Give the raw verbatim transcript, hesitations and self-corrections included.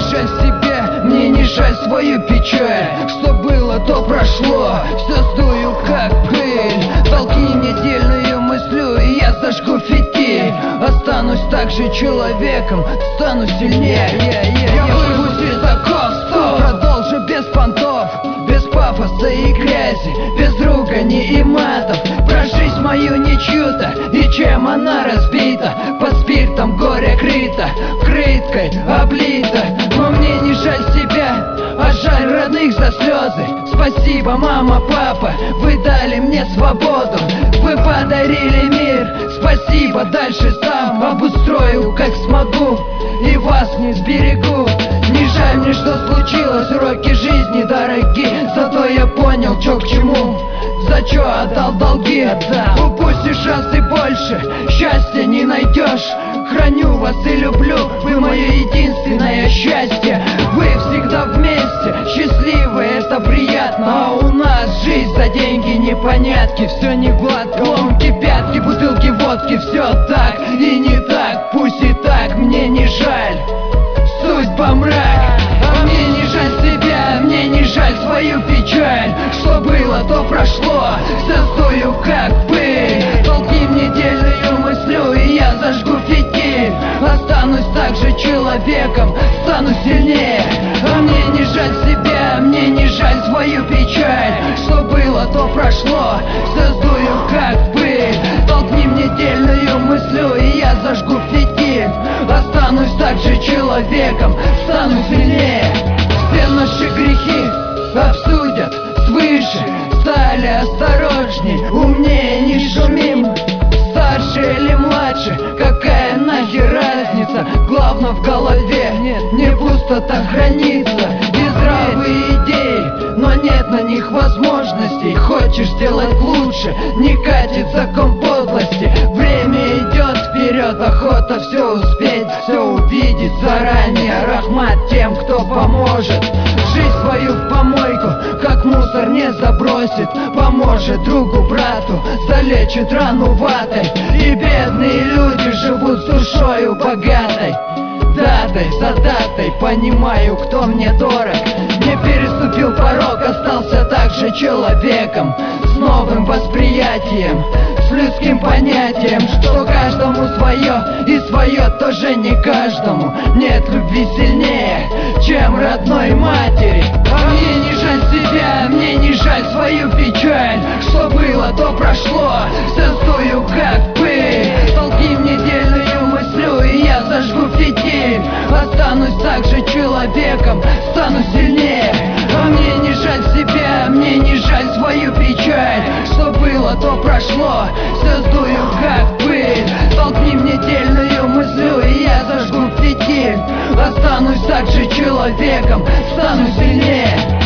жаль себя, мне не жаль свою печаль. Что было, то прошло, все сдую как пыль. Толкни мне дельную мыслью, и я зажгу фитиль. Останусь также человеком, стану сильнее. Я вырвусь из оков, стоп, продолжу без понтов, без пафоса и грязи, без ругани и матов. Про жизнь мою не чью-то, и чем она разбита. Под спиртом горе крыто, крыткой облита. Но мне не жаль себя, а жаль родных за слезы. Спасибо, мама, папа, вы дали мне свободу. Вы подарили мир, спасибо, дальше сам обустрою, как смогу, и вас не сберегу. Не жаль мне, что случилось, уроки жизни дороги. Зато я понял, чё к чему, за чё отдал долги. Упустишь шансы больше, счастья не найдешь. Храню вас и люблю, вы мое единственное счастье. Вы всегда вместе, счастливы, это приятно. А у нас жизнь за деньги, непонятки. Все не гладко, ломки, пятки, бутылки водки. Все так и не так, пусть и так, мне не жаль. Судьба мрак, а мне не жаль себя, мне не жаль свою печаль. Что было, то прошло, все стою как пыль. Толкни мне дельную мыслью, и я зажгу фитиль. Останусь также человеком, стану сильнее. А мне не жаль себя, мне не жаль свою печаль. Что было, то прошло, все сдую как пыль. Толкни мне дельную мыслью, и я зажгу фитиль. Останусь также человеком, стану сильнее. Все наши грехи обсудят свыше. Стали осторожней, умнее не шумим. Старше или младше, какая нахер разница? Главное в голове, нет, не пустота хранится. И здравые идеи, но нет на них возможностей. Хочешь сделать лучше, не катит закон подлости. Время идет вперед, охота все успеть, все увидеть заранее. Рахмат тем, кто поможет. Жизнь свою в помойку, как мусор не забросит. Поможет другу, брату, залечит рану ватой. И бедные люди живут с душою богатой. Датой за датой понимаю, кто мне дорог. Не переступил порог, остался также человеком. С новым восприятием, с людским понятием, что каждому свое, и свое тоже не каждому. Нет любви сильнее, чем родной матери. А мне не жаль себя, мне не жаль свою печаль. Что было, то прошло, все стою как пыль. Толкни мне дельную мыслью, и я зажгу фитиль. Останусь также человеком, стану сильнее. А мне не жаль себя, мне не жаль свою печаль. Что было, то прошло, все сдую как пыль. Толкни мне дельную мыслью, и я зажгу фитиль. Останусь также человеком, стану сильнее.